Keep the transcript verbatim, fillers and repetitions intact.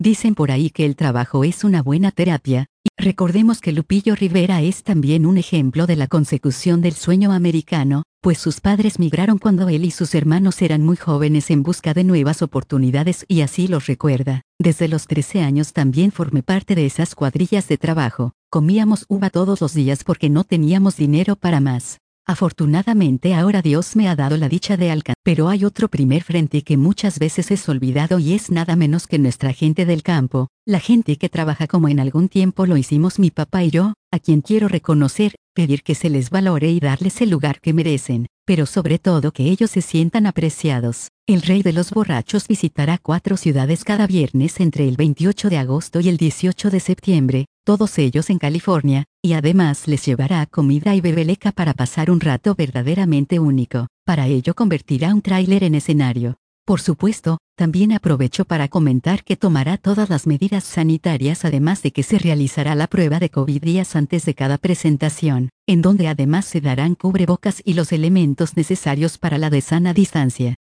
Dicen por ahí que el trabajo es una buena terapia, y recordemos que Lupillo Rivera es también un ejemplo de la consecución del sueño americano, pues sus padres migraron cuando él y sus hermanos eran muy jóvenes en busca de nuevas oportunidades y así los recuerda. Desde los trece años también formé parte de esas cuadrillas de trabajo, comíamos uva todos los días porque no teníamos dinero para más. Afortunadamente ahora Dios me ha dado la dicha de alcanzar. Pero hay otro primer frente que muchas veces es olvidado y es nada menos que nuestra gente del campo, la gente que trabaja como en algún tiempo lo hicimos mi papá y yo, a quien quiero reconocer, pedir que se les valore y darles el lugar que merecen, pero sobre todo que ellos se sientan apreciados. El rey de los borrachos visitará cuatro ciudades cada viernes entre el veintiocho de agosto y el dieciocho de septiembre, todos ellos en California, y además les llevará comida y bebeleca para pasar un rato verdaderamente único. Para ello convertirá un tráiler en escenario. Por supuesto, también aprovecho para comentar que tomará todas las medidas sanitarias además de que se realizará la prueba de COVID días antes de cada presentación, en donde además se darán cubrebocas y los elementos necesarios para la de sana distancia.